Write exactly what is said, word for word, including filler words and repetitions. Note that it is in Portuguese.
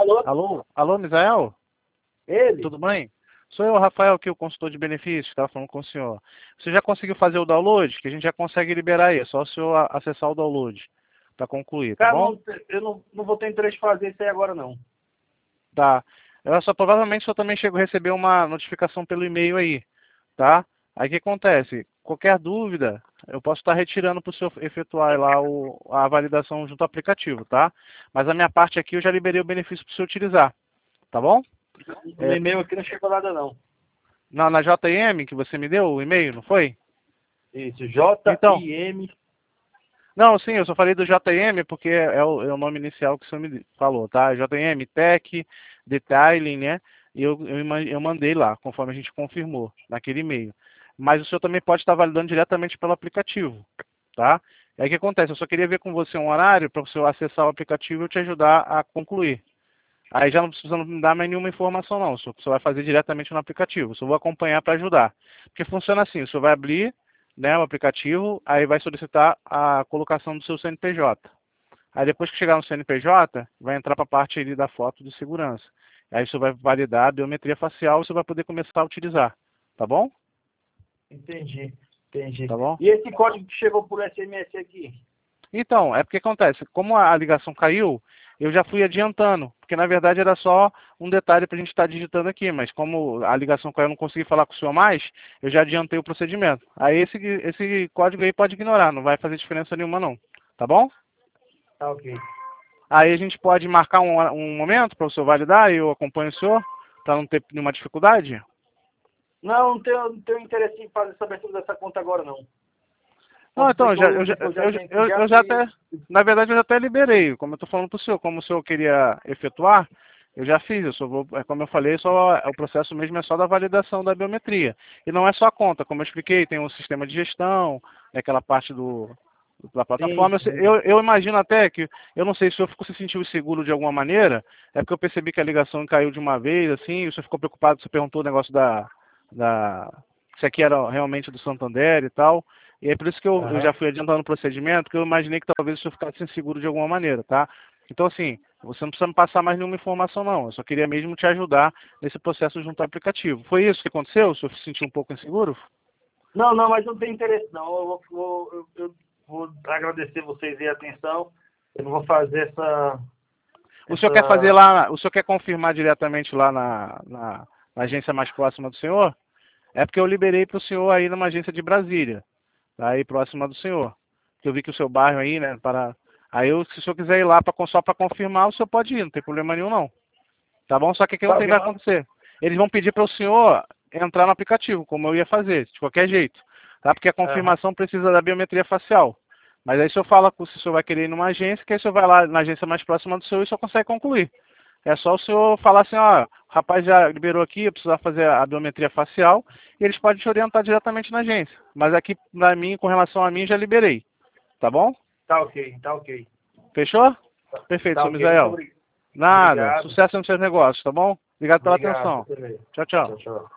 Alô? Alô? Alô, Misael? Ele? Tudo bem? Sou eu, Rafael, aqui, o consultor de benefícios, estava falando com o senhor. Você já conseguiu fazer o download? Que a gente já consegue liberar aí, é só o senhor a- acessar o download para concluir, tá Cara, bom? não, eu não, não vou ter interesse em fazer isso aí agora, não. Tá. Eu só provavelmente o senhor também chegou a receber uma notificação pelo e-mail aí, tá? Aí o que acontece? Qualquer dúvida, eu posso estar retirando para o senhor efetuar lá o, a validação junto ao aplicativo, tá? Mas a minha parte aqui eu já liberei o benefício para o senhor utilizar, tá bom? No É, e-mail aqui não chegou nada, não. na, na J M que você me deu o e-mail, não foi? Isso, Então, J I M. não, sim, eu só falei do J M porque é o, é o nome inicial que o senhor me falou, tá? J M, Tech, Detailing, né? E eu, eu, ima- eu mandei lá, conforme a gente confirmou, naquele e-mail. Mas o senhor também pode estar validando diretamente pelo aplicativo, tá? Aí o que acontece? Eu só queria ver com você um horário para o senhor acessar o aplicativo e eu te ajudar a concluir. Aí já não precisa me dar mais nenhuma informação não, o senhor só vai fazer diretamente no aplicativo, eu só vou acompanhar para ajudar. Porque funciona assim, o senhor vai abrir, né, o aplicativo, aí vai solicitar a colocação do seu C N P J. Aí depois que chegar no C N P J, vai entrar para a parte ali da foto de segurança. Aí o senhor vai validar a biometria facial e você vai poder começar a utilizar, tá bom? Entendi, entendi. Tá bom? E esse código que chegou por S M S aqui? Então, é porque acontece, como a ligação caiu, eu já fui adiantando, porque na verdade era só um detalhe para a gente estar digitando aqui, mas como a ligação caiu, eu não consegui falar com o senhor mais, eu já adiantei o procedimento. Aí esse, esse código aí pode ignorar, não vai fazer diferença nenhuma não, tá bom? Tá ok. Aí a gente pode marcar um, um momento para o senhor validar e eu acompanho o senhor, para não ter nenhuma dificuldade? Não, não tenho, não tenho interesse em fazer essa abertura dessa conta agora, não. Não, Pode ser então, eu que já, eu, eu, já, depois já eu, tenha que eu, já eu já fiz. até, na verdade eu já até liberei, como eu estou falando para o senhor, como o senhor queria efetuar, eu já fiz, eu só vou, é como eu falei, só, o processo mesmo é só da validação da biometria. E não é só a conta, como eu expliquei, tem um sistema de gestão, né, aquela parte do, da Sim, plataforma. Eu, sei- sim. eu, eu imagino até que, eu não sei se o senhor ficou se sentiu inseguro de alguma maneira, é porque eu percebi que a ligação caiu de uma vez, assim, e o senhor ficou preocupado, você perguntou o negócio da, da, se aqui era realmente do Santander e tal. E é por isso que eu, eu já Aham. fui adiantando o procedimento, porque eu imaginei que talvez o senhor ficasse inseguro de alguma maneira, tá? Então, assim, você não precisa me passar mais nenhuma informação, não. Eu só queria mesmo te ajudar nesse processo junto ao aplicativo. Foi isso que aconteceu? O senhor se sentiu um pouco inseguro? Não, não, mas não tem interesse, não. Eu vou, vou- eu, eu vou agradecer vocês aí a atenção. Eu não vou fazer essa. O senhor quer fazer essa... lá, o senhor quer confirmar diretamente lá na, na, na agência mais próxima do senhor? É porque eu liberei para o senhor aí numa agência de Brasília, tá aí próxima do senhor. Que eu vi que o seu bairro aí, né, para... Aí, eu, se o senhor quiser ir lá pra, só para confirmar, o senhor pode ir, não tem problema nenhum, não. Tá bom? Só que o que Tá ontem ok. vai acontecer? Eles vão pedir para o senhor entrar no aplicativo, como eu ia fazer, de qualquer jeito. Tá? Porque a Aham. confirmação precisa da biometria facial. Mas aí o senhor fala com se o senhor vai querer ir numa agência, que aí o senhor vai lá na agência mais próxima do senhor e o senhor consegue concluir. É só o senhor falar assim, ó, o rapaz já liberou aqui, eu precisar fazer a biometria facial, e eles podem te orientar diretamente na agência. Mas aqui, pra mim, com relação a mim, já liberei. Tá bom? Tá ok, tá ok. Fechou? Perfeito, Tá senhor ok, muito Misael. obri- Nada. obrigado. Sucesso nos seus negócios, tá bom? Obrigado pela Obrigado, atenção. você também. Tchau, tchau. Tchau, tchau.